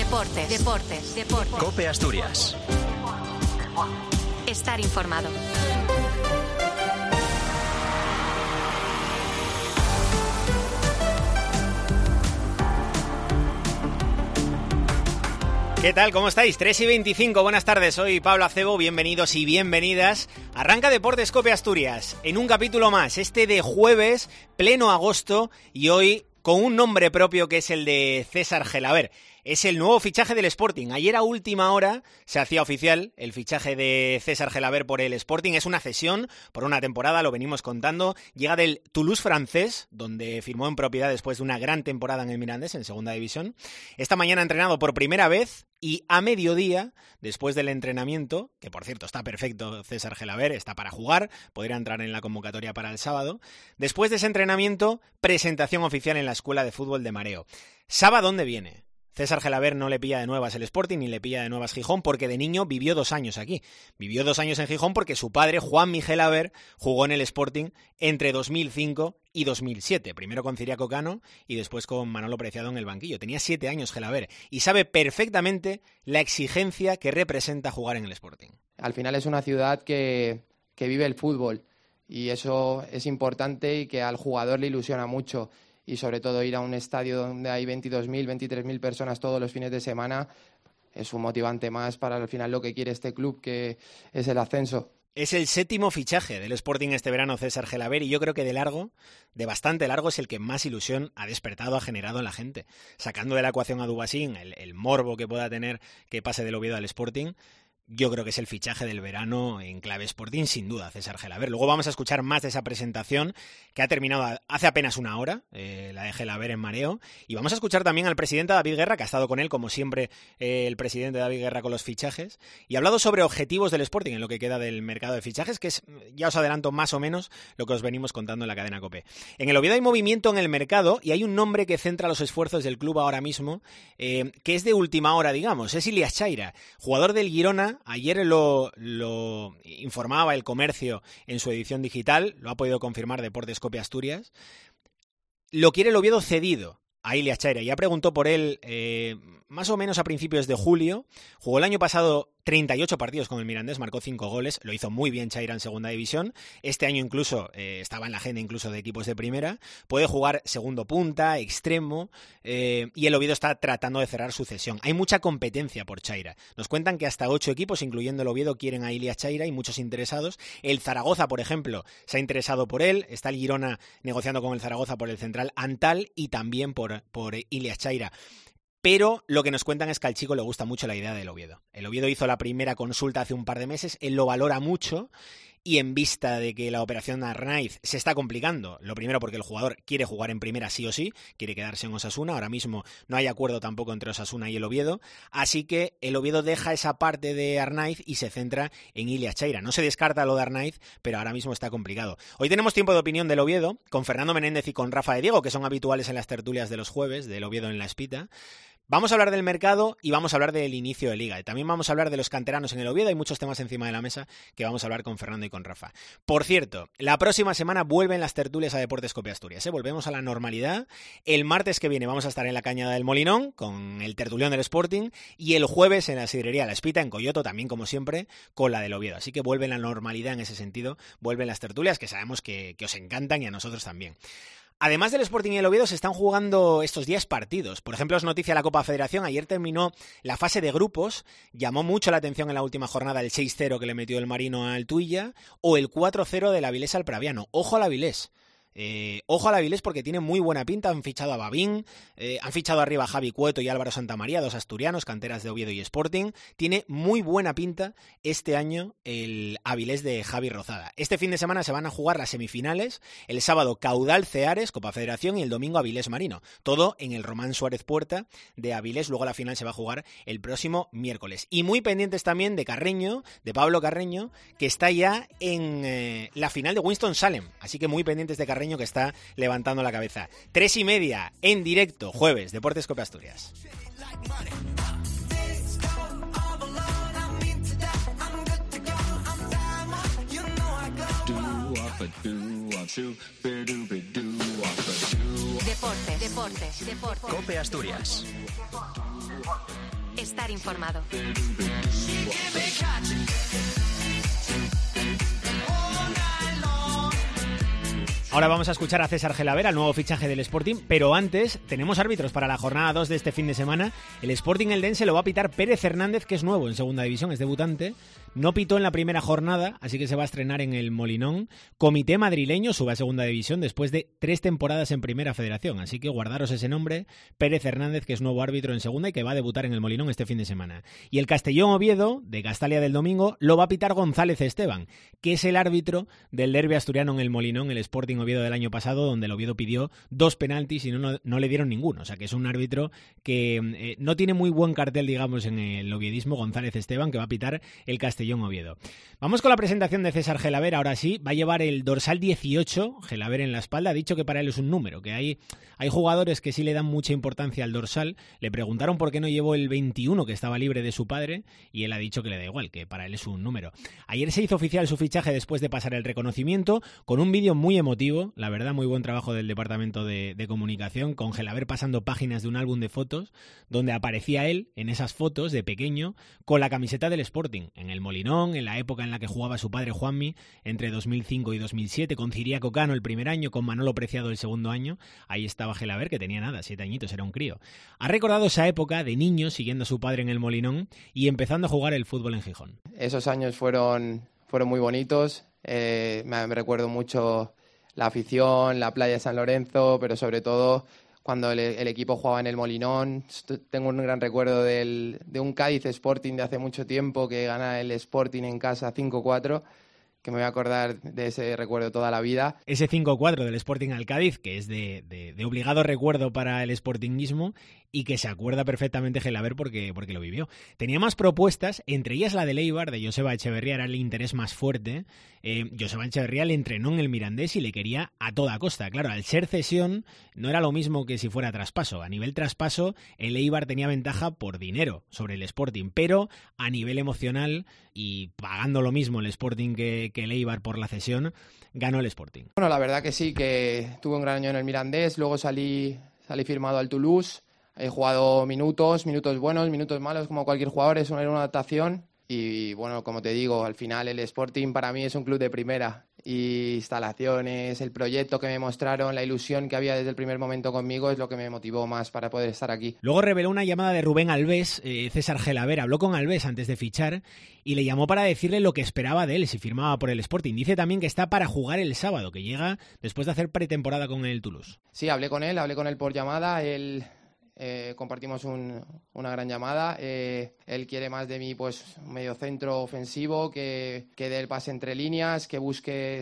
Deportes. COPE Asturias. Estar informado. ¿Qué tal? ¿Cómo estáis? 3:25, buenas tardes, soy Pablo Acebo, bienvenidos y bienvenidas. Arranca Deportes COPE Asturias, en un capítulo más, este de jueves, pleno agosto, y hoy con un nombre propio que es el de César Gelabert. Es el nuevo fichaje del Sporting. Ayer a última hora se hacía oficial el fichaje de César Gelabert por el Sporting. Es una cesión por una temporada, lo venimos contando. Llega del Toulouse francés, donde firmó en propiedad después de una gran temporada en el Mirandés, en segunda división. Esta mañana ha entrenado por primera vez y a mediodía, después del entrenamiento, que por cierto está perfecto César Gelabert, está para jugar, podría entrar en la convocatoria para el sábado. Después de ese entrenamiento, presentación oficial en la Escuela de Fútbol de Mareo. ¿Sabe a dónde viene? César Gelabert no le pilla de nuevas el Sporting ni le pilla de nuevas Gijón porque de niño vivió 2 años aquí. Vivió 2 años en Gijón porque su padre, Juanmi Gelabert, jugó en el Sporting entre 2005 y 2007. Primero con Ciriaco Cano y después con Manolo Preciado en el banquillo. Tenía 7 años Gelabert y sabe perfectamente la exigencia que representa jugar en el Sporting. Al final es una ciudad que vive el fútbol y eso es importante y que al jugador le ilusiona mucho. Y sobre todo ir a un estadio donde hay 22.000, 23.000 personas todos los fines de semana es un motivante más para al final lo que quiere este club, que es el ascenso. Es el 7º fichaje del Sporting este verano, César Gelabert, y yo creo que de bastante largo, es el que más ilusión ha despertado, ha generado en la gente. Sacando de la ecuación a Dubasín, el morbo que pueda tener que pase del Oviedo al Sporting, yo creo que es el fichaje del verano en clave Sporting, sin duda, César Gelabert. Luego vamos a escuchar más de esa presentación que ha terminado hace apenas una hora, la de Gelabert en Mareo. Y vamos a escuchar también al presidente David Guerra, que ha estado con él, como siempre, el presidente David Guerra con los fichajes. Y ha hablado sobre objetivos del Sporting en lo que queda del mercado de fichajes, que es, ya os adelanto, más o menos lo que os venimos contando en la cadena COPE. En el Oviedo hay movimiento en el mercado y hay un nombre que centra los esfuerzos del club ahora mismo, que es de última hora, digamos. Es Ilias Chaira, jugador del Girona. Ayer lo informaba El Comercio en su edición digital, lo ha podido confirmar Deportes COPE Asturias. Lo quiere el Oviedo cedido a Ilias Chaira. Ya preguntó por él más o menos a principios de julio. Jugó el año pasado 38 partidos con el Mirandés, marcó 5 goles, lo hizo muy bien Chaira en segunda división. Este año incluso estaba en la agenda incluso de equipos de primera. Puede jugar segundo punta, extremo, y el Oviedo está tratando de cerrar su cesión. Hay mucha competencia por Chaira. Nos cuentan que hasta 8 equipos, incluyendo el Oviedo, quieren a Ilias Chaira y muchos interesados. El Zaragoza, por ejemplo, se ha interesado por él. Está el Girona negociando con el Zaragoza por el central Antal y también por Ilias Chaira. Pero lo que nos cuentan es que al chico le gusta mucho la idea del Oviedo. El Oviedo hizo la primera consulta hace un par de meses, él lo valora mucho y en vista de que la operación Arnaiz se está complicando, lo primero porque el jugador quiere jugar en primera sí o sí, quiere quedarse en Osasuna, ahora mismo no hay acuerdo tampoco entre Osasuna y el Oviedo, así que el Oviedo deja esa parte de Arnaiz y se centra en Ilias Chaira. No se descarta lo de Arnaiz, pero ahora mismo está complicado. Hoy tenemos tiempo de opinión del Oviedo, con Fernando Menéndez y con Rafa de Diego, que son habituales en las tertulias de los jueves, del Oviedo en la Espita. Vamos a hablar del mercado y vamos a hablar del inicio de liga. Y también vamos a hablar de los canteranos en el Oviedo. Hay muchos temas encima de la mesa que vamos a hablar con Fernando y con Rafa. Por cierto, la próxima semana vuelven las tertulias a Deportes COPE Asturias. Volvemos a la normalidad. El martes que viene vamos a estar en la Cañada del Molinón con el tertulión del Sporting y el jueves en la sidrería La Espita en Coyoto, también como siempre, con la del Oviedo. Así que vuelve la normalidad en ese sentido. Vuelven las tertulias que sabemos que os encantan y a nosotros también. Además del Sporting y el Oviedo se están jugando estos días partidos. Por ejemplo, es noticia la Copa Federación. Ayer terminó la fase de grupos. Llamó mucho la atención en la última jornada el 6-0 que le metió el Marino al Tuilla o el 4-0 del Avilés al Praviano. Ojo al Avilés. Ojo al Avilés porque tiene muy buena pinta. Han fichado a Babín, han fichado arriba a Javi Cueto y Álvaro Santamaría, 2 asturianos, canteras de Oviedo y Sporting. Tiene muy buena pinta este año el Avilés de Javi Rozada. Este fin de semana se van a jugar las semifinales. El sábado Caudal Ceares, Copa Federación, y el domingo Avilés Marino. Todo en el Román Suárez Puerta de Avilés. Luego la final se va a jugar el próximo miércoles. Y muy pendientes también de Carreño, de Pablo Carreño, que está ya en la final de Winston-Salem. Así que muy pendientes de Carreño, que está levantando la cabeza. 3:30 en directo, jueves, Deportes COPE Asturias. Deportes. COPE Asturias. Estar informado. Ahora vamos a escuchar a César Gelabert, el nuevo fichaje del Sporting, pero antes tenemos árbitros para la jornada 2 de este fin de semana. El Sporting eldense lo va a pitar Pérez Hernández, que es nuevo en segunda división, es debutante. No pitó en la primera jornada, así que se va a estrenar en el Molinón. Comité madrileño sube a segunda división después de 3 temporadas en primera federación, así que guardaros ese nombre, Pérez Hernández, que es nuevo árbitro en segunda y que va a debutar en el Molinón este fin de semana. Y el Castellón Oviedo, de Castalia del Domingo, lo va a pitar González Esteban, que es el árbitro del derbi asturiano en el Molinón, el Sporting Oviedo del año pasado, donde el Oviedo pidió 2 penaltis y no le dieron ninguno. O sea que es un árbitro que no tiene muy buen cartel, digamos, en el oviedismo, González Esteban, que va a pitar el Castellón Oviedo. Vamos con la presentación de César Gelabert. Ahora sí, va a llevar el dorsal 18, Gelabert en la espalda. Ha dicho que para él es un número, que hay jugadores que sí le dan mucha importancia al dorsal. Le preguntaron por qué no llevó el 21, que estaba libre de su padre, y él ha dicho que le da igual, que para él es un número. Ayer se hizo oficial su fichaje después de pasar el reconocimiento, con un vídeo muy emotivo, la verdad, muy buen trabajo del departamento de comunicación, con Gelabert pasando páginas de un álbum de fotos, donde aparecía él en esas fotos de pequeño, con la camiseta del Sporting, en el Molinón, en la época en la que jugaba su padre Juanmi, entre 2005 y 2007, con Ciriaco Cano el primer año, con Manolo Preciado el segundo año. Ahí estaba Gelabert, que tenía 7 añitos, era un crío. Ha recordado esa época de niño siguiendo a su padre en el Molinón y empezando a jugar el fútbol en Gijón. Esos años fueron muy bonitos. Me recuerdo mucho la afición, la playa de San Lorenzo, pero sobre todo cuando el equipo jugaba en el Molinón. Tengo un gran recuerdo de un Cádiz Sporting de hace mucho tiempo, que gana el Sporting en casa 5-4, que me voy a acordar de ese recuerdo toda la vida. Ese 5-4 del Sporting al Cádiz, que es de obligado recuerdo para el sportinguismo y que se acuerda perfectamente Gelabert porque lo vivió. Tenía más propuestas, entre ellas la de Eibar, de Joseba Echeverría, era el interés más fuerte. Joseba Echeverría le entrenó en el Mirandés y le quería a toda costa. Claro, al ser cesión no era lo mismo que si fuera traspaso. A nivel traspaso, el Eibar tenía ventaja por dinero sobre el Sporting, pero a nivel emocional y pagando lo mismo el Sporting que el Eibar por la cesión, ganó el Sporting. Bueno, la verdad que sí, que tuve un gran año en el Mirandés, luego salí firmado al Toulouse. He jugado minutos buenos, minutos malos, como cualquier jugador, era una adaptación. Y bueno, como te digo, al final el Sporting para mí es un club de primera. Y instalaciones, el proyecto que me mostraron, la ilusión que había desde el primer momento conmigo es lo que me motivó más para poder estar aquí. Luego reveló una llamada de Rubén Alves. César Gelabert habló con Alves antes de fichar y le llamó para decirle lo que esperaba de él si firmaba por el Sporting. Dice también que está para jugar el sábado, que llega después de hacer pretemporada con el Toulouse. Sí, hablé con él por llamada. Él compartimos una gran llamada. Él quiere más de mí, pues, un mediocentro ofensivo, que dé el pase entre líneas, que busque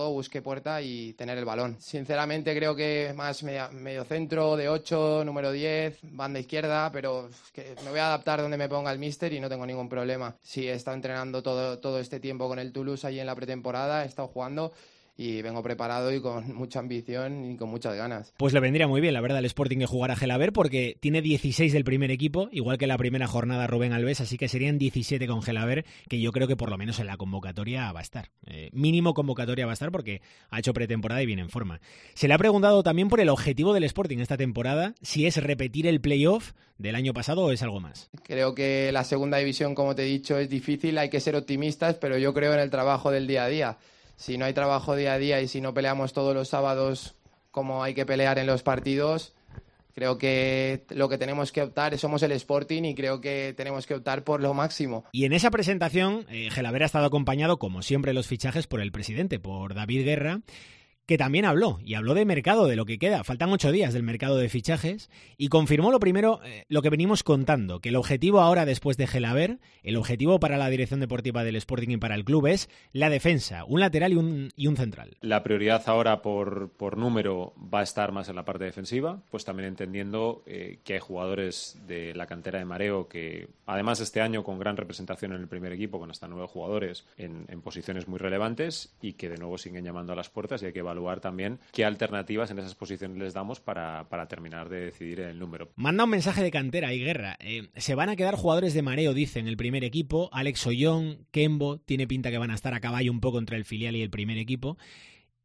puerta y tener el balón. Sinceramente creo que más mediocentro, de 8, número 10, banda izquierda, pero que me voy a adaptar donde me ponga el míster y no tengo ningún problema. Sí, he estado entrenando todo este tiempo con el Toulouse ahí en la pretemporada, he estado jugando y vengo preparado y con mucha ambición y con muchas ganas. Pues le vendría muy bien, la verdad, el Sporting que jugar a Gelabert, porque tiene 16 del primer equipo, igual que la primera jornada Rubén Alves, así que serían 17 con Gelabert, que yo creo que por lo menos en la convocatoria va a estar. Mínimo convocatoria va a estar porque ha hecho pretemporada y viene en forma. Se le ha preguntado también por el objetivo del Sporting esta temporada, si es repetir el playoff del año pasado o es algo más. Creo que la segunda división, como te he dicho, es difícil, hay que ser optimistas, pero yo creo en el trabajo del día a día. Si no hay trabajo día a día y si no peleamos todos los sábados como hay que pelear en los partidos, creo que lo que tenemos que optar, somos el Sporting y creo que tenemos que optar por lo máximo. Y en esa presentación, Gelabert ha estado acompañado, como siempre, los fichajes por el presidente, por David Guerra, que también habló de mercado, de lo que queda. Faltan 8 días del mercado de fichajes y confirmó lo primero, lo que venimos contando, que el objetivo ahora, después de Gelabert, el objetivo para la dirección deportiva del Sporting y para el club es la defensa, un lateral y un central. La prioridad ahora por número va a estar más en la parte defensiva, pues también entendiendo que hay jugadores de la cantera de Mareo que, además este año con gran representación en el primer equipo, con hasta 9 jugadores en posiciones muy relevantes y que de nuevo siguen llamando a las puertas y hay que evaluar también qué alternativas en esas posiciones les damos para terminar de decidir el número. Manda un mensaje de cantera y Guerra. Se van a quedar jugadores de Mareo, dice, en el primer equipo. Alex Ollón, Kembo, tiene pinta que van a estar a caballo un poco entre el filial y el primer equipo.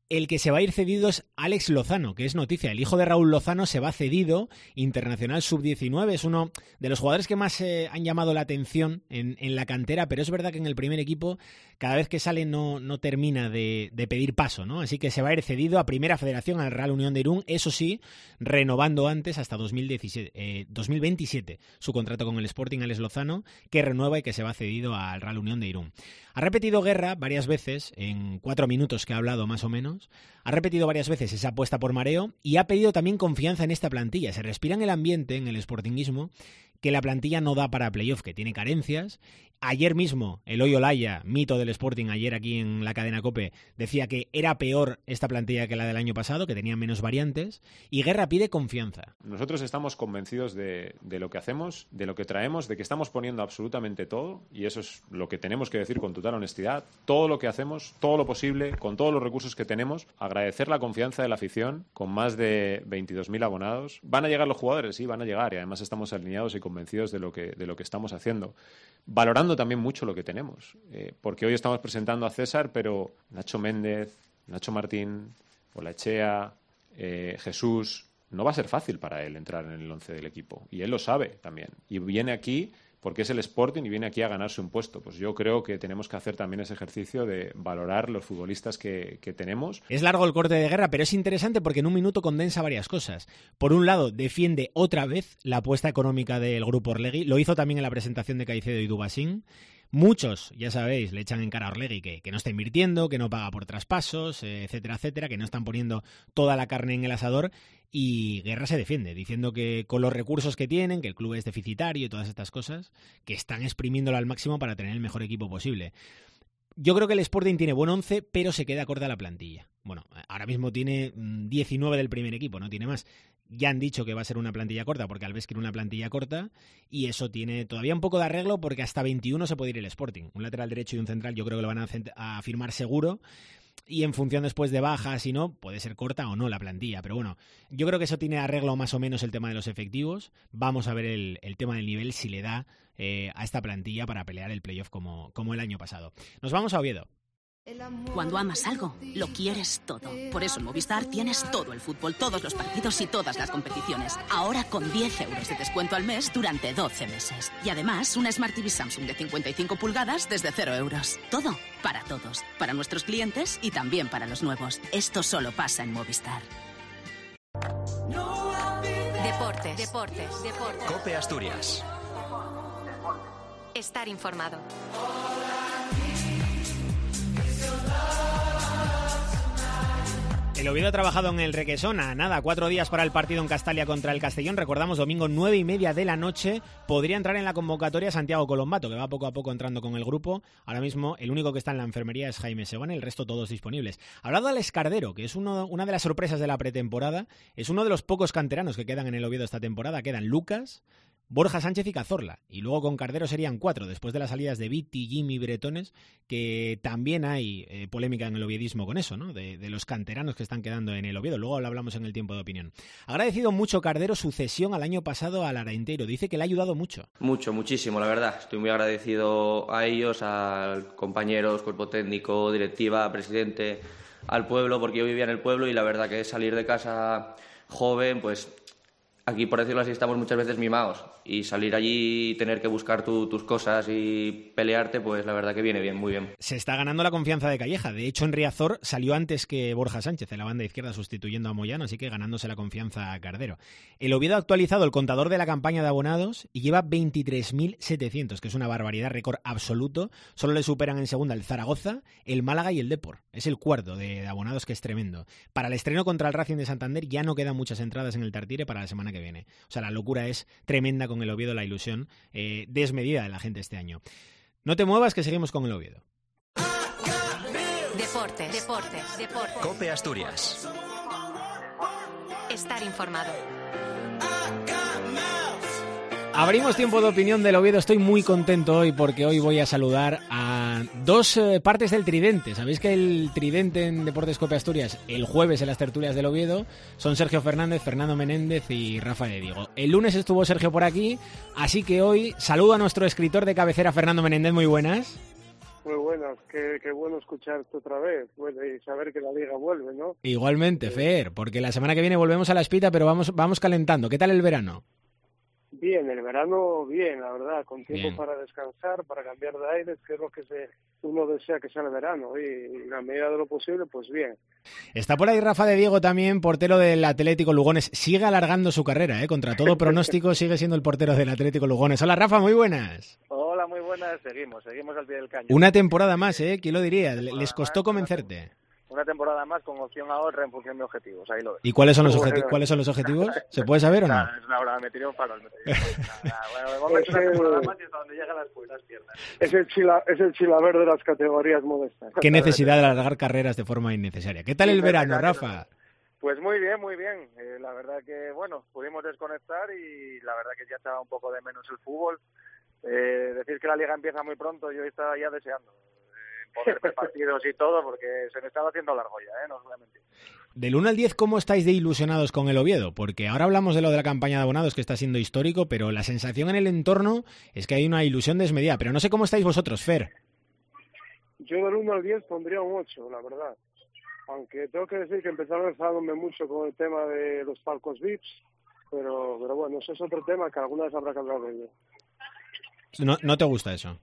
El que se va a ir cedido es Alex Lozano, que es noticia. El hijo de Raúl Lozano se va cedido, internacional sub-19. Es uno de los jugadores que más han llamado la atención en la cantera, pero es verdad que en el primer equipo, cada vez que sale no termina de pedir paso, ¿no? Así que se va a ir cedido a Primera Federación, al Real Unión de Irún, eso sí, renovando antes hasta 2027 su contrato con el Sporting, Alex Lozano, que renueva y que se va cedido al Real Unión de Irún. Ha repetido Guerra varias veces, en 4 minutos que ha hablado más o menos, ha repetido varias veces esa apuesta por mareo y ha pedido también confianza en esta plantilla. Se respira en el ambiente, en el sportinguismo, que la plantilla no da para playoff, que tiene carencias. Ayer mismo, Eloy Olaya, mito del Sporting, ayer aquí en la cadena COPE, decía que era peor esta plantilla que la del año pasado, que tenía menos variantes, y Guerra pide confianza. Nosotros estamos convencidos de lo que hacemos, de lo que traemos, de que estamos poniendo absolutamente todo, y eso es lo que tenemos que decir con total honestidad, todo lo que hacemos, todo lo posible, con todos los recursos que tenemos, agradecer la confianza de la afición, con más de 22.000 abonados. ¿Van a llegar los jugadores? Sí, van a llegar, y además estamos alineados y convencidos de lo que estamos haciendo. Valorando también mucho lo que tenemos, porque hoy estamos presentando a César, pero Nacho Méndez, Nacho Martín, Olaechea, Jesús, no va a ser fácil para él entrar en el 11 del equipo, y él lo sabe también, y viene aquí porque es el Sporting y viene aquí a ganarse un puesto. Pues yo creo que tenemos que hacer también ese ejercicio de valorar los futbolistas que tenemos. Es largo el corte de Guerra, pero es interesante porque en un minuto condensa varias cosas. Por un lado, defiende otra vez la apuesta económica del Grupo Orlegui. Lo hizo también en la presentación de Caicedo y Dubasín. Muchos, ya sabéis, le echan en cara a Orlegui que no está invirtiendo, que no paga por traspasos, etcétera, etcétera, que no están poniendo toda la carne en el asador, y Guerra se defiende, diciendo que con los recursos que tienen, que el club es deficitario y todas estas cosas, que están exprimiéndolo al máximo para tener el mejor equipo posible. Yo creo que el Sporting tiene buen 11, pero se queda corta la plantilla. Bueno, ahora mismo tiene 19 del primer equipo, no tiene más. Ya han dicho que va a ser una plantilla corta, porque Alves quiere una plantilla corta, y eso tiene todavía un poco de arreglo, porque hasta 21 se puede ir el Sporting. Un lateral derecho y un central yo creo que lo van a firmar seguro, y en función después de bajas, si no, puede ser corta o no la plantilla. Pero bueno, yo creo que eso tiene arreglo más o menos el tema de los efectivos. Vamos a ver el tema del nivel, si le da a esta plantilla para pelear el playoff como el año pasado. Nos vamos a Oviedo. Cuando amas algo, lo quieres todo. Por eso en Movistar tienes todo el fútbol, todos los partidos y todas las competiciones. Ahora con 10 euros de descuento al mes durante 12 meses. Y además, una Smart TV Samsung de 55 pulgadas desde 0 euros. Todo para todos. Para nuestros clientes y también para los nuevos. Esto solo pasa en Movistar. Deportes. COPE Asturias. Estar informado. El Oviedo ha trabajado en el Requesón a nada, 4 días para el partido en Castalia contra el Castellón. Recordamos, domingo 9:30 de la noche. Podría entrar en la convocatoria Santiago Colombato, que va poco a poco entrando con el grupo. Ahora mismo el único que está en la enfermería es Jaime Segón, el resto todos disponibles. Ha hablado Alex Cardero, que es una de las sorpresas de la pretemporada. Es uno de los pocos canteranos que quedan en el Oviedo esta temporada. Quedan Lucas, Borja Sánchez y Cazorla, y luego con Cardero serían 4, después de las salidas de Viti, Jimmy, Bretones, que también hay polémica en el oviedismo con eso, ¿no? De los canteranos que están quedando en el Oviedo. Luego lo hablamos en el tiempo de opinión. Ha agradecido mucho Cardero su cesión al año pasado al Arenteiro. Dice que le ha ayudado mucho. Muchísimo, la verdad. Estoy muy agradecido a ellos, a compañeros, cuerpo técnico, directiva, presidente, al pueblo, porque yo vivía en el pueblo y la verdad que salir de casa joven, pues aquí, por decirlo así, estamos muchas veces mimados, y salir allí y tener que buscar tus cosas y pelearte, pues la verdad que viene bien, muy bien. Se está ganando la confianza de Calleja. De hecho, en Riazor salió antes que Borja Sánchez en la banda izquierda, sustituyendo a Moyano, así que ganándose la confianza a Cardero. El Oviedo ha actualizado el contador de la campaña de abonados y lleva 23.700, que es una barbaridad, récord absoluto. Solo le superan en segunda el Zaragoza, el Málaga y el Depor. Es el cuarto de abonados, que es tremendo. Para el estreno contra el Racing de Santander ya no quedan muchas entradas en el Tartiere para la semana que viene. O sea, la locura es tremenda con el Oviedo, la ilusión desmedida de la gente este año. No te muevas, que seguimos con el Oviedo. Deportes. COPE Asturias. Estar informado. Abrimos tiempo de opinión del Oviedo. Estoy muy contento hoy porque hoy voy a saludar a dos partes del tridente. Sabéis que el tridente en Deportes COPE Asturias el jueves en las tertulias del Oviedo son Sergio Fernández, Fernando Menéndez y Rafa de Diego. El lunes estuvo Sergio por aquí, así que hoy saludo a nuestro escritor de cabecera, Fernando Menéndez. Muy buenas. Muy buenas, qué bueno escucharte otra vez, bueno, y saber que la Liga vuelve, ¿no? Igualmente, Fer, porque la semana que viene volvemos a la Espita, pero vamos calentando. ¿Qué tal el verano? Bien, el verano bien, la verdad, con tiempo Bien. para descansar, para cambiar de aires, que es lo que uno desea que sea el verano, y en la medida de lo posible, pues bien. Está por ahí Rafa de Diego también, portero del Atlético Lugones. Sigue alargando su carrera, ¿eh? Contra todo pronóstico sigue siendo el portero del Atlético Lugones. Hola Rafa, muy buenas. Hola, muy buenas, seguimos al pie del cañón. Una temporada más, ¿eh? ¿Quién lo diría? Les costó convencerte. Una temporada más con opción a otra en función de objetivos, ahí lo ves. ¿Y cuáles son los objetivos? ¿Se puede saber o no? Es una broma, me tiré un palo. Bueno, de momento una temporada más y hasta donde llegan las piernas. Es el Chilaver de las categorías modestas. Qué necesidad de alargar carreras de forma innecesaria. ¿Qué tal el verano, Rafa? Pues muy bien, muy bien. La verdad que, bueno, pudimos desconectar y la verdad que ya echaba un poco de menos el fútbol. Decir que la Liga empieza muy pronto, yo estaba ya deseando poder ver partidos y todo, porque se me estaba haciendo largo ya, no os voy a mentir. Del 1 al 10, ¿cómo estáis de ilusionados con el Oviedo? Porque ahora hablamos de lo de la campaña de abonados, que está siendo histórico, pero la sensación en el entorno es que hay una ilusión desmedida. Pero no sé cómo estáis vosotros, Fer. Yo del 1 al 10 pondría un 8, la verdad. Aunque tengo que decir que empezaron enfadándome mucho con el tema de los palcos VIPs, pero bueno, eso es otro tema que alguna vez habrá que hablar de ello. ¿No te gusta eso?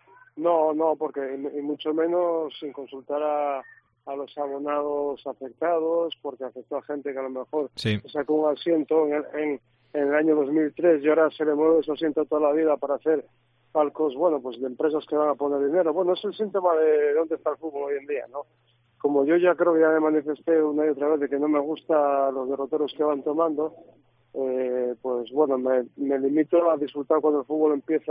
No, porque y mucho menos sin consultar a los abonados afectados, porque afectó a gente que a lo mejor sacó un asiento en el año 2003 y ahora se le mueve ese asiento toda la vida para hacer palcos, bueno, pues de empresas que van a poner dinero. Bueno, es el síntoma de dónde está el fútbol hoy en día, ¿no? Como yo ya creo que ya me manifesté una y otra vez de que no me gustan los derroteros que van tomando, pues bueno, me limito a disfrutar cuando el fútbol empieza,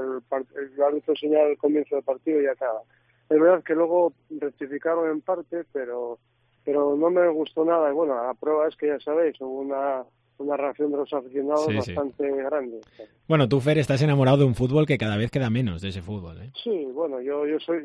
el árbitro señala el comienzo del partido y acaba. Es verdad que luego rectificaron en parte, pero no me gustó nada. Y bueno, la prueba es que ya sabéis, hubo una reacción de los aficionados bastante grande. Bueno, tú, Fer, estás enamorado de un fútbol que cada vez queda menos de ese fútbol, ¿eh? Sí, bueno, yo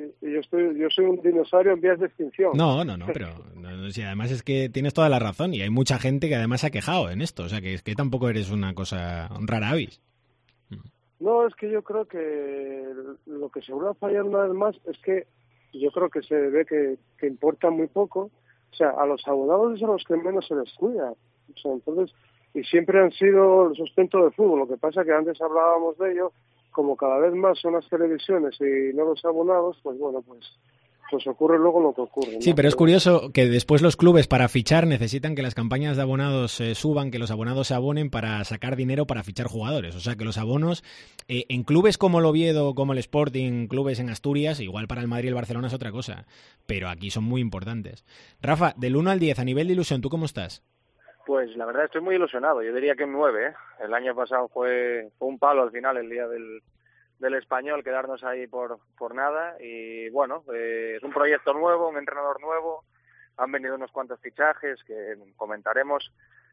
soy un dinosaurio en vías de extinción. No, pero sí, además es que tienes toda la razón y hay mucha gente que además se ha quejado en esto, o sea que es que tampoco eres una cosa, un rara avis. No, es que yo creo que lo que se vuelve a fallar una vez más es que yo creo que se ve que importa muy poco. O sea, a los abonados es a los que menos se les cuida. O sea, entonces, y siempre han sido el sustento del fútbol. Lo que pasa es que antes hablábamos de ello, como cada vez más son las televisiones y no los abonados, pues bueno, pues ocurre luego lo que ocurre, ¿no? Sí, pero es curioso que después los clubes para fichar necesitan que las campañas de abonados suban, que los abonados se abonen para sacar dinero para fichar jugadores. O sea, que los abonos en clubes como el Oviedo, como el Sporting, clubes en Asturias, igual para el Madrid y el Barcelona es otra cosa, pero aquí son muy importantes. Rafa, del 1 al 10, a nivel de ilusión, ¿tú cómo estás? Pues la verdad estoy muy ilusionado, yo diría que un 9, ¿eh? El año pasado fue un palo al final, el día del Español, quedarnos ahí por nada, y bueno, es un proyecto nuevo, un entrenador nuevo, han venido unos cuantos fichajes que comentaremos,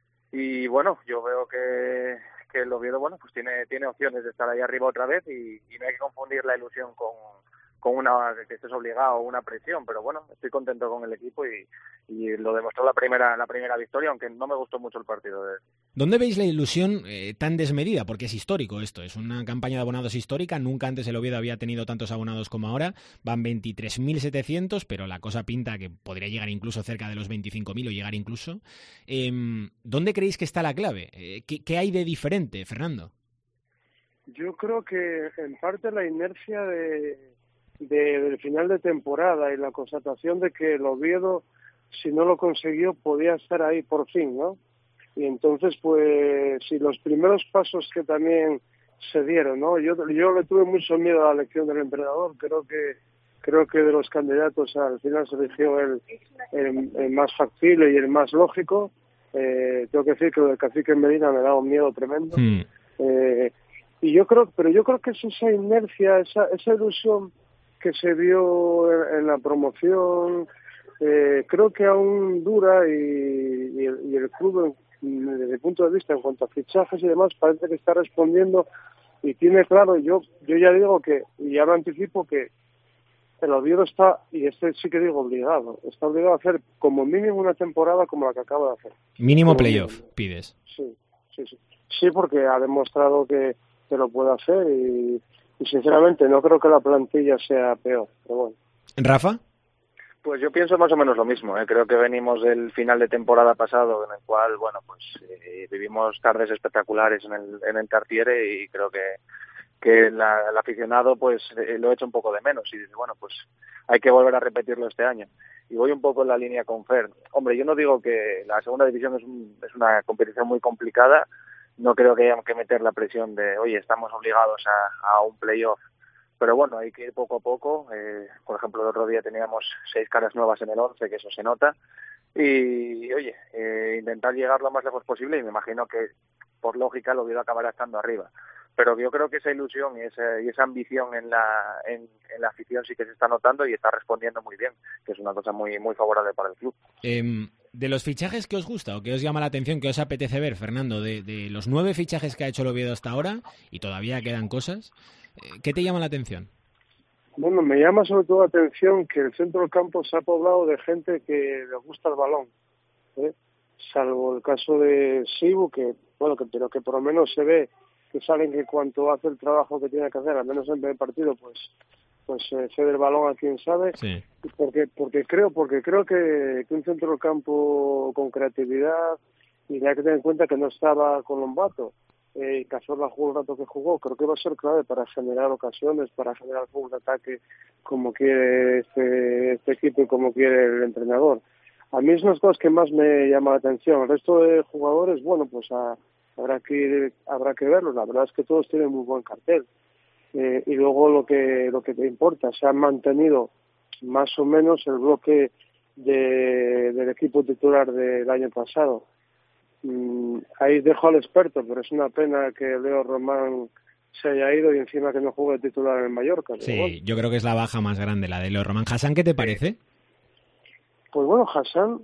y bueno, yo veo que el Oviedo, bueno, pues tiene opciones de estar ahí arriba otra vez, y no hay que confundir la ilusión con una que estés obligado o una presión, pero bueno, estoy contento con el equipo y lo demostró la primera victoria, aunque no me gustó mucho el partido de... ¿Dónde veis la ilusión tan desmedida? Porque es histórico esto, es una campaña de abonados histórica, nunca antes el Oviedo había tenido tantos abonados como ahora, van 23.700, pero la cosa pinta que podría llegar incluso cerca de los 25.000 o llegar incluso. ¿Dónde creéis que está la clave? ¿Qué hay de diferente, Fernando? Yo creo que en parte la inercia del final de temporada y la constatación de que el Oviedo, si no lo consiguió, podía estar ahí por fin, ¿no? Y entonces, pues, si los primeros pasos que también se dieron, ¿no? Yo le tuve mucho miedo a la elección del entrenador, creo que de los candidatos al final se eligió el más factible y el más lógico. Tengo que decir que el cacique Medina me daba un miedo tremendo. Y yo creo que es esa inercia, esa ilusión que se vio en la promoción, creo que aún dura y el club, desde el punto de vista en cuanto a fichajes y demás, parece que está respondiendo y tiene claro. Yo ya digo y ya lo anticipo, que el Oviedo está, y sí que digo está obligado a hacer como mínimo una temporada como la que acaba de hacer. Mínimo playoff, pides. Sí, porque ha demostrado que lo puede hacer y sinceramente no creo que la plantilla sea peor, pero bueno. ¿Rafa? Pues yo pienso más o menos lo mismo. Creo que venimos del final de temporada pasado, en el cual, bueno, pues vivimos tardes espectaculares en el Tartiere, y creo que el aficionado pues lo echa un poco de menos y dice, bueno, pues hay que volver a repetirlo este año. Y voy un poco en la línea con Fer. Hombre, yo no digo que la segunda división es una competición muy complicada. No creo que haya que meter la presión de, oye, estamos obligados a un playoff. Pero bueno, hay que ir poco a poco. Por ejemplo, el otro día teníamos 6 caras nuevas en el 11, que eso se nota. Y, oye, intentar llegar lo más lejos posible, y me imagino que, por lógica, el Oviedo acabará estando arriba. Pero yo creo que esa ilusión y esa ambición en la afición sí que se está notando y está respondiendo muy bien, que es una cosa muy, muy favorable para el club. De los fichajes que os gusta o que os llama la atención, que os apetece ver, Fernando, de los 9 fichajes que ha hecho el Oviedo hasta ahora, y todavía quedan cosas, ¿qué te llama la atención? Bueno, me llama sobre todo la atención que el centro del campo se ha poblado de gente que le gusta el balón, salvo el caso de Sibu, pero que por lo menos se ve que saben que cuanto hace el trabajo que tiene que hacer, al menos en el primer partido, pues cede el balón a quien sabe. Sí. Porque creo que un centro del campo con creatividad, y hay que tener en cuenta que no estaba Colombato, Cazorla jugó el rato que jugó, creo que va a ser clave para generar ocasiones, para generar juegos de ataque como quiere este equipo y como quiere el entrenador. A mí es una de las cosas que más me llama la atención. El resto de jugadores, bueno, pues habrá que verlos. La verdad es que todos tienen muy buen cartel. Y luego lo que te importa, se ha mantenido más o menos el bloque del equipo titular del año pasado. Ahí dejo al experto, pero es una pena que Leo Román se haya ido y encima que no juegue titular en el Mallorca. Sí, bueno. Yo creo que es la baja más grande, la de Leo Román. Hassan, ¿qué te parece? Pues bueno, Hassan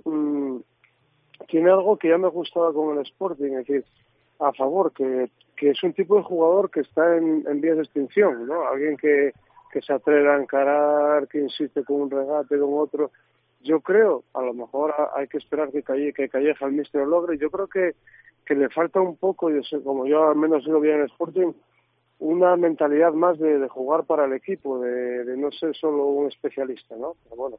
tiene algo que ya me gustaba con el Sporting, es decir, a favor, que es un tipo de jugador que está en vías de extinción, ¿no? Alguien que se atreve a encarar, que insiste con un regate, con otro. Yo creo, a lo mejor hay que esperar que Calleja el míster lo logre. Yo creo que le falta un poco, como yo al menos lo vi en el Sporting, una mentalidad más de jugar para el equipo, de no ser solo un especialista, ¿no? Pero bueno,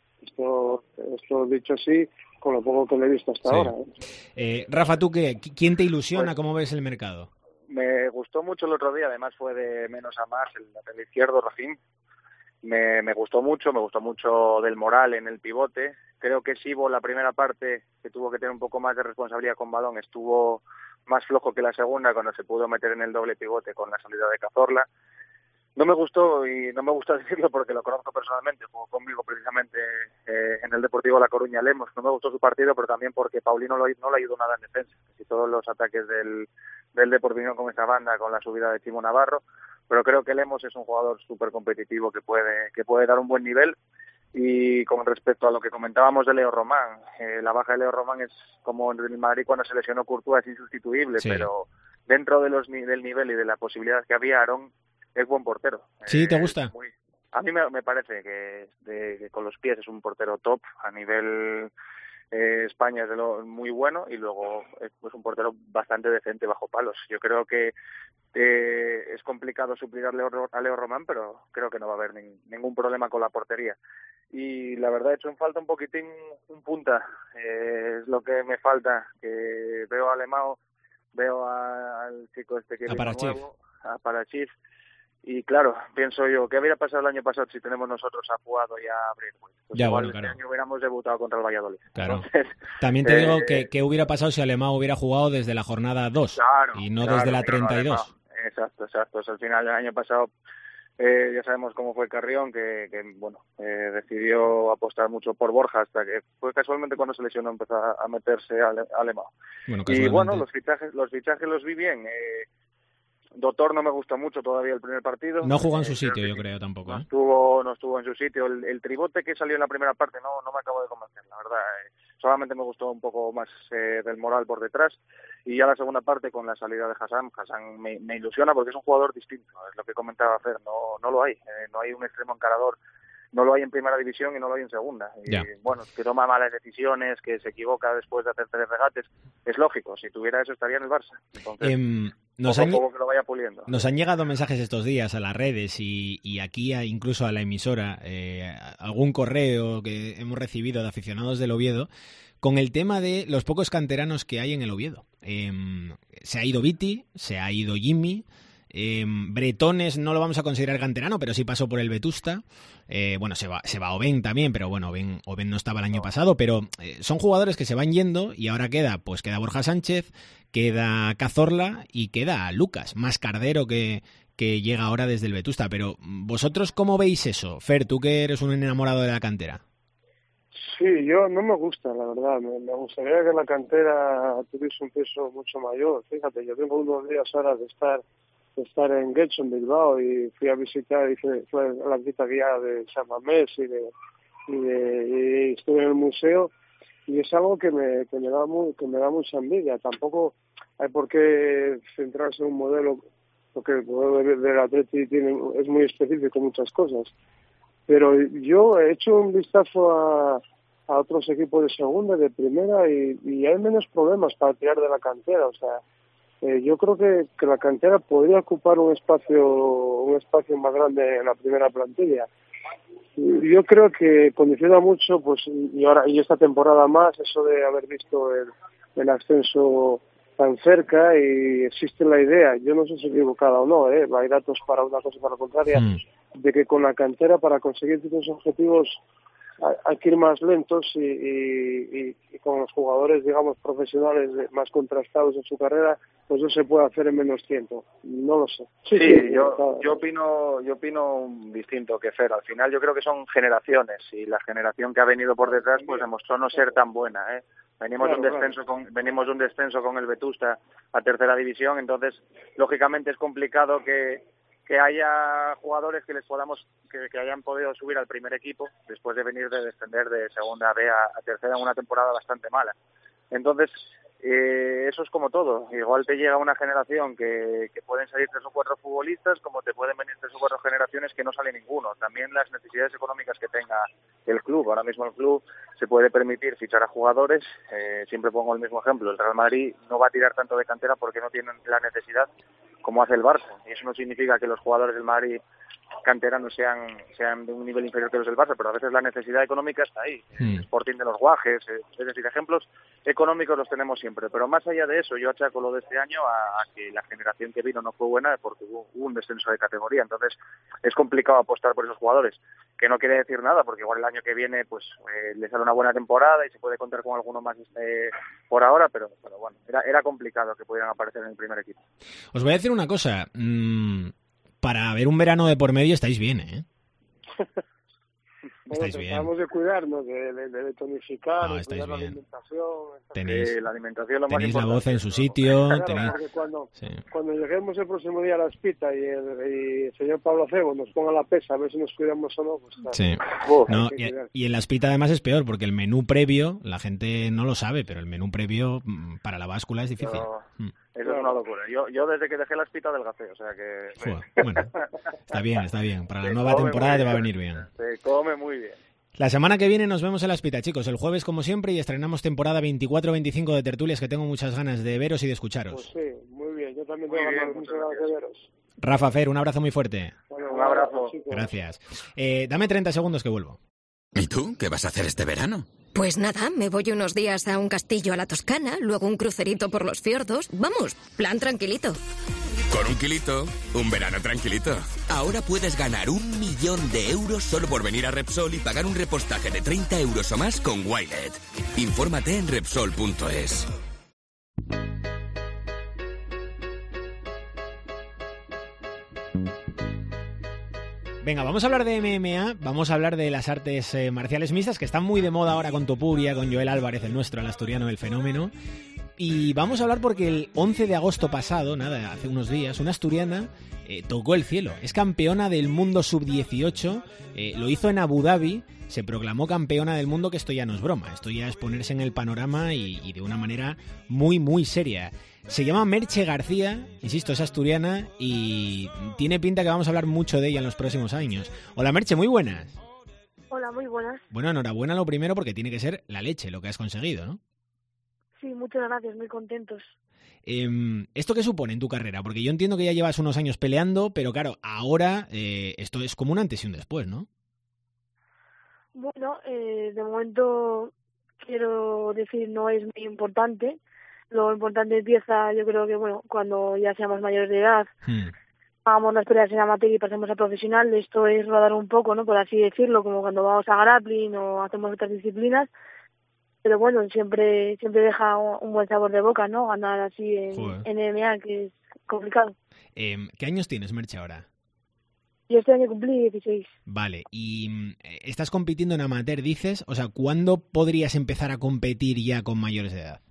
esto dicho así, con lo poco que le he visto hasta ahora. Rafa, ¿tú quién te ilusiona? ¿Cómo ves el mercado? Me gustó mucho el otro día, además fue de menos a más el lateral izquierdo, Rafín. Me gustó mucho Del Moral en el pivote. Creo que Sibo, la primera parte, que tuvo que tener un poco más de responsabilidad con balón, estuvo más flojo que la segunda, cuando se pudo meter en el doble pivote con la salida de Cazorla. No me gustó, y no me gusta decirlo porque lo conozco personalmente, jugó conmigo precisamente en el Deportivo La Coruña Lemos. No me gustó su partido, pero también porque Paulino no le ayudó nada en defensa. Casi todos los ataques del Deportivo con esta banda, con la subida de Timo Navarro. Pero creo que Lemos es un jugador súper competitivo que puede dar un buen nivel. Y con respecto a lo que comentábamos de Leo Román, la baja de Leo Román es como en el Madrid cuando se lesionó Courtois, es insustituible, sí. Pero dentro de del nivel y de la posibilidad que había, Aarón es buen portero. ¿Sí? ¿Te gusta? A mí me parece que con los pies es un portero top a nivel... España es muy bueno, y luego es un portero bastante decente bajo palos. Yo creo que es complicado suplir a Leo Román, pero creo que no va a haber ningún problema con la portería. Y la verdad he hecho en falta un poquitín un punta, es lo que me falta, que veo a Alemão, veo al chico este que es nuevo, a Parachif. Y claro, pienso yo, ¿qué hubiera pasado el año pasado si tenemos nosotros a Puado y a Braithwaite? Pues ya, igual bueno, claro. Este año hubiéramos debutado contra el Valladolid. Claro. Entonces, también te digo que hubiera pasado si Alemão hubiera jugado desde la jornada 2 y no desde la 32. Exacto. O sea, al final, el año pasado, ya sabemos cómo fue Carrión, que decidió apostar mucho por Borja, hasta que fue casualmente cuando se lesionó empezó a meterse Alemão. Bueno, y bueno, los fichajes los vi bien. Doctor no me gusta mucho todavía el primer partido. No jugó en su sitio, yo creo, tampoco. No estuvo en su sitio. El tribote que salió en la primera parte no me acabo de convencer, la verdad. Solamente me gustó un poco más Del Moral por detrás. Y ya la segunda parte, con la salida de Hassan me ilusiona porque es un jugador distinto. Es lo que comentaba Fer, no lo hay. No hay un extremo encarador. No lo hay en primera división y no lo hay en segunda. Y bueno, que toma malas decisiones, que se equivoca después de hacer 3 regates. Es lógico, si tuviera eso estaría en el Barça. Entonces, poco que lo vaya vaya puliendo. Nos han llegado mensajes estos días a las redes y aquí incluso a la emisora, algún correo que hemos recibido de aficionados del Oviedo con el tema de los pocos canteranos que hay en el Oviedo. Se ha ido Viti, se ha ido Jimmy, Bretones no lo vamos a considerar canterano, pero sí pasó por el Vetusta. Bueno, se va Oben también, pero bueno, Oben no estaba el año pasado, pero son jugadores que se van yendo y ahora queda Borja Sánchez, queda Cazorla y queda Lucas, más Cardero que llega ahora desde el Vetusta. Pero vosotros, ¿cómo veis eso? Fer, tú que eres un enamorado de la cantera. Sí, yo no me gusta, la verdad. Me gustaría que la cantera tuviese un peso mucho mayor. Fíjate, yo tengo unos días ahora de estar en Getxo, en Bilbao, y fui a visitar, fue a la visita guiada de San Mamés y estuve en el museo, y es algo que me da mucha envidia. Tampoco hay por qué centrarse en un modelo, porque el modelo del Atleti es muy específico en muchas cosas. Pero yo he hecho un vistazo a otros equipos de segunda, de primera, y hay menos problemas para tirar de la cantera. O sea, yo creo que la cantera podría ocupar un espacio más grande en la primera plantilla. Yo creo que condiciona mucho, pues, y esta temporada más, eso de haber visto el ascenso tan cerca, y existe la idea, yo no sé si es equivocada o no, hay datos para una cosa y para la contraria, de que con la cantera, para conseguir estos objetivos, hay que ir más lentos y con los jugadores, digamos, profesionales más contrastados en su carrera, pues eso se puede hacer en menos tiempo. No lo sé. Sí, yo opino distinto que Fer. Al final yo creo que son generaciones, y la generación que ha venido por detrás pues demostró no ser tan buena, Venimos de un descenso con el Vetusta a tercera división, entonces lógicamente es complicado que haya jugadores que les podamos que hayan podido subir al primer equipo después de venir de descender de segunda B a tercera en una temporada bastante mala. Entonces eso es como todo, igual te llega una generación que pueden salir 3 o 4 futbolistas, como te pueden venir 3 o 4 generaciones que no sale ninguno. También las necesidades económicas que tenga el club. Ahora mismo el club se puede permitir fichar a jugadores, siempre pongo el mismo ejemplo, el Real Madrid no va a tirar tanto de cantera porque no tienen la necesidad como hace el Barça, y eso no significa que los jugadores del Madrid canteranos sean de un nivel inferior que los del Barça, pero a veces la necesidad económica está ahí. Sporting de los Guajes, es decir, ejemplos económicos los tenemos siempre, pero más allá de eso yo achaco lo de este año a que la generación que vino no fue buena porque hubo un descenso de categoría, entonces es complicado apostar por esos jugadores, que no quiere decir nada, porque igual el año que viene pues le sale una buena temporada y se puede contar con alguno más por ahora, pero bueno, era complicado que pudieran aparecer en el primer equipo. Os voy a decir una cosa, para ver un verano de por medio estáis bien, Estáis bien. Tratamos de cuidarnos, de tonificar, de cuidar la alimentación. Tenéis la alimentación lo más importante. Tenéis la voz en su sitio. Claro, porque cuando lleguemos el próximo día a la Espita y el señor Pablo Cebo nos ponga la pesa, a ver si nos cuidamos o no. Pues, sí. Y en la Espita además es peor, porque el menú previo, la gente no lo sabe, pero el menú previo para la báscula es difícil. Eso es una locura. Yo desde que dejé la Espita adelgacé, o sea que... Bueno, está bien. Para la nueva temporada te va a venir bien. Se come muy bien. La semana que viene nos vemos en la Espita, chicos. El jueves, como siempre, y estrenamos temporada 24-25 de tertulias, que tengo muchas ganas de veros y de escucharos. Pues sí, muy bien. Yo también tengo muchas ganas de veros. Rafa, Fer, un abrazo muy fuerte. Bueno, un abrazo. Gracias. Dame 30 segundos que vuelvo. ¿Y tú? ¿Qué vas a hacer este verano? Pues nada, me voy unos días a un castillo a la Toscana, luego un crucerito por los fiordos. Vamos, plan tranquilito. Con un kilito, un verano tranquilito. Ahora puedes ganar 1.000.000 de euros solo por venir a Repsol y pagar un repostaje de 30 euros o más con Wilet. Infórmate en Repsol.es. Venga, vamos a hablar de MMA, vamos a hablar de las artes marciales mixtas, que están muy de moda ahora con Topuria, con Joel Álvarez, el nuestro, el asturiano del fenómeno. Y vamos a hablar porque el 11 de agosto pasado, hace unos días, una asturiana tocó el cielo. Es campeona del mundo sub-18, lo hizo en Abu Dhabi, se proclamó campeona del mundo, que esto ya no es broma, esto ya es ponerse en el panorama y de una manera muy, muy seria. Se llama Merche García, insisto, es asturiana y tiene pinta que vamos a hablar mucho de ella en los próximos años. Hola Merche, muy buenas. Hola, muy buenas. Bueno, enhorabuena lo primero porque tiene que ser la leche lo que has conseguido, ¿no? Sí, muchas gracias, muy contentos. ¿Esto qué supone en tu carrera? Porque yo entiendo que ya llevas unos años peleando, pero claro, ahora esto es como un antes y un después, ¿no? Bueno, de momento quiero decir no es muy importante. Lo importante empieza, yo creo que bueno, cuando ya seamos mayores de edad, hagamos las peleas en amateur y pasemos a profesional. Esto es rodar un poco, ¿no? Por así decirlo, como cuando vamos a grappling o hacemos otras disciplinas. Pero bueno, siempre deja un buen sabor de boca, ¿no? Ganar así en MMA, que es complicado. ¿Qué años tienes, Merche, ahora? Yo este año cumplí 16. Vale, y estás compitiendo en amateur, dices. O sea, ¿cuándo podrías empezar a competir ya con mayores de edad?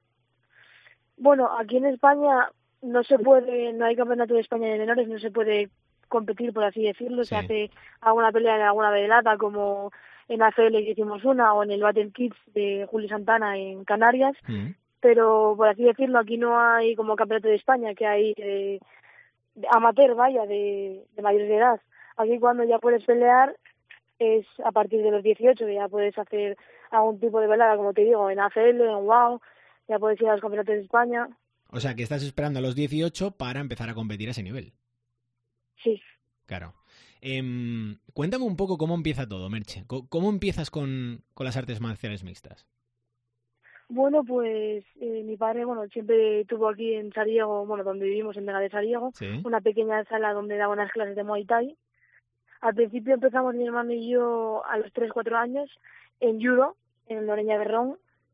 Bueno, aquí en España no hay campeonato de España de menores, no se puede competir, por así decirlo. Sí. Se hace alguna pelea en alguna velada, como en ACL que hicimos una, o en el Battle Kids de Julio Santana en Canarias. Pero, por así decirlo, aquí no hay como campeonato de España, que hay de amateur, vaya, de mayores de edad. Aquí cuando ya puedes pelear es a partir de los 18, que ya puedes hacer algún tipo de velada, como te digo, en ACL, en WOW, ya puedes ir a los campeonatos de España. O sea, que estás esperando a los 18 para empezar a competir a ese nivel. Sí. Claro. Cuéntame un poco cómo empieza todo, Merche. ¿Cómo empiezas con las artes marciales mixtas? Bueno, pues mi padre, siempre tuvo aquí en Sariego, donde vivimos, en Vega de Sariego, ¿Sí? una pequeña sala donde daba unas clases de Muay Thai. Al principio empezamos mi hermano y yo a los 3-4 años en judo, en Loreña Berrón,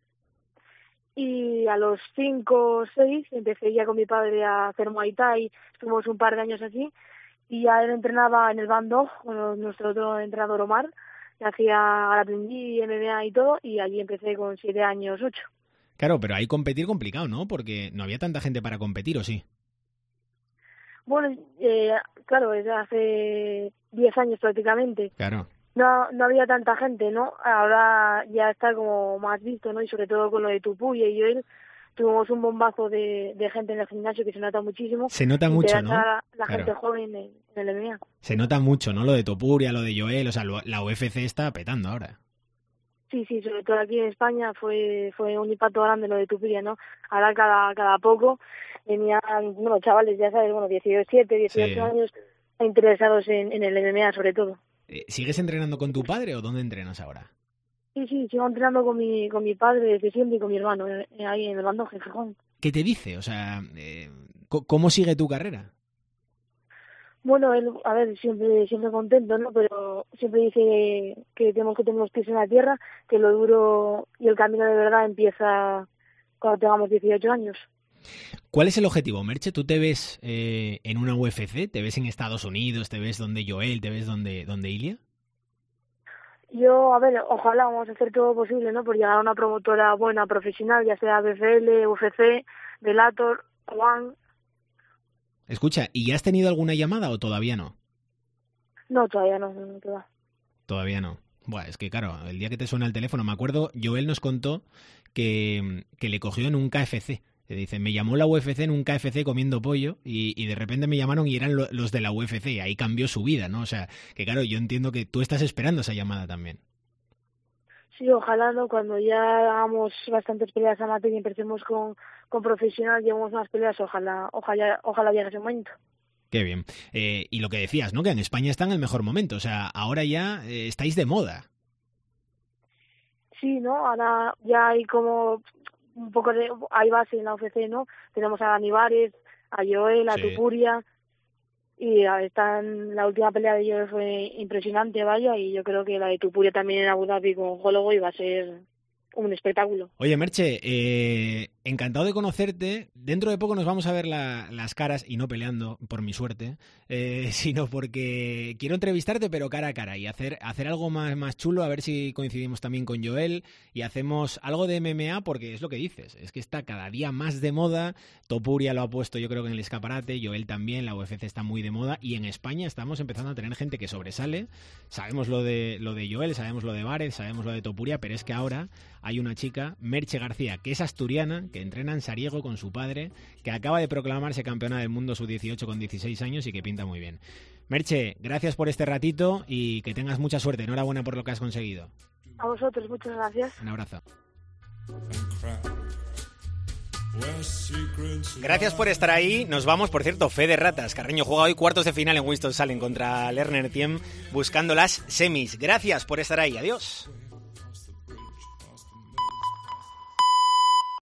y a los 5 o 6 empecé ya con mi padre a hacer Muay Thai, estuvimos un par de años así, y ya él entrenaba en el Bando con nuestro otro entrenador Omar, que hacía grappling, MMA y todo, y allí empecé con 7 años, 8. Claro, pero ahí competir complicado, ¿no? Porque no había tanta gente para competir, ¿o sí? Bueno, claro, desde hace 10 años prácticamente. Claro. No había tanta gente, ¿no? Ahora ya está como más visto, ¿no? Y sobre todo con lo de Tupuria y Joel, tuvimos un bombazo de gente en el gimnasio que se nota muchísimo. Se nota mucho, ¿no? La claro. gente joven en el MMA. Se nota mucho, ¿no? Lo de Topuria, lo de Joel, o sea, la UFC está petando ahora. Sí, sobre todo aquí en España fue un impacto grande lo de Tupuria, ¿no? Ahora cada poco venían, chavales, ya sabes, 18 años interesados en el MMA sobre todo. ¿Sigues entrenando con tu padre o dónde entrenas ahora? Sí, sigo entrenando con mi padre desde siempre y con mi hermano, ahí en el Bando, en Gijón. ¿Qué te dice? O sea, ¿cómo sigue tu carrera? Bueno, él, a ver, siempre contento, ¿no? Pero siempre dice que tenemos que tener los pies en la tierra, que lo duro y el camino de verdad empieza cuando tengamos 18 años. ¿Cuál es el objetivo, Merche? ¿Tú te ves en una UFC? ¿Te ves en Estados Unidos? ¿Te ves donde Joel? ¿Te ves donde Ilia? Yo, a ver, ojalá vamos a hacer todo posible, ¿no? Por llegar a una promotora buena, profesional, ya sea BFL, UFC, Bellator, One. Escucha, ¿y ya has tenido alguna llamada o todavía no? No, todavía no. Todavía no. Buah, es que claro, el día que te suena el teléfono, me acuerdo, Joel nos contó que le cogió en un KFC. Dice, me llamó la UFC en un KFC comiendo pollo y de repente me llamaron y eran los de la UFC y ahí cambió su vida, ¿no? O sea, que claro, yo entiendo que tú estás esperando esa llamada también. Sí, ojalá, ¿no? Cuando ya hagamos bastantes peleas amateur y empecemos con profesional, llevamos más peleas, ojalá llegue ese momento. Qué bien. Y lo que decías, ¿no? Que en España está en el mejor momento, o sea, ahora ya estáis de moda. Sí, ¿no? Ahora ya hay como un poco hay base en la UFC, ¿no? Tenemos a Dani Vares, a Joel, a Tupuria, y la última pelea de Joel fue impresionante, vaya, y yo creo que la de Tupuria también en Abu Dhabi con Holloway va a ser un espectáculo. Oye, Merche, encantado de conocerte. Dentro de poco nos vamos a ver las caras, y no peleando, por mi suerte, sino porque quiero entrevistarte, pero cara a cara, y hacer algo más chulo, a ver si coincidimos también con Joel, y hacemos algo de MMA, porque es lo que dices, es que está cada día más de moda. Topuria lo ha puesto, yo creo que en el escaparate, Joel también, la UFC está muy de moda, y en España estamos empezando a tener gente que sobresale. Sabemos lo de Joel, sabemos lo de Várez, sabemos lo de Topuria, pero es que ahora hay una chica, Merche García, que es asturiana, que entrena en Sariego con su padre, que acaba de proclamarse campeona del mundo sub-18 con 16 años y que pinta muy bien. Merche, gracias por este ratito y que tengas mucha suerte. Enhorabuena por lo que has conseguido. A vosotros, muchas gracias. Un abrazo. Gracias por estar ahí. Nos vamos, por cierto, fe de ratas. Carreño juega hoy cuartos de final en Winston-Salem contra Lerner Tiem, buscando las semis. Gracias por estar ahí. Adiós.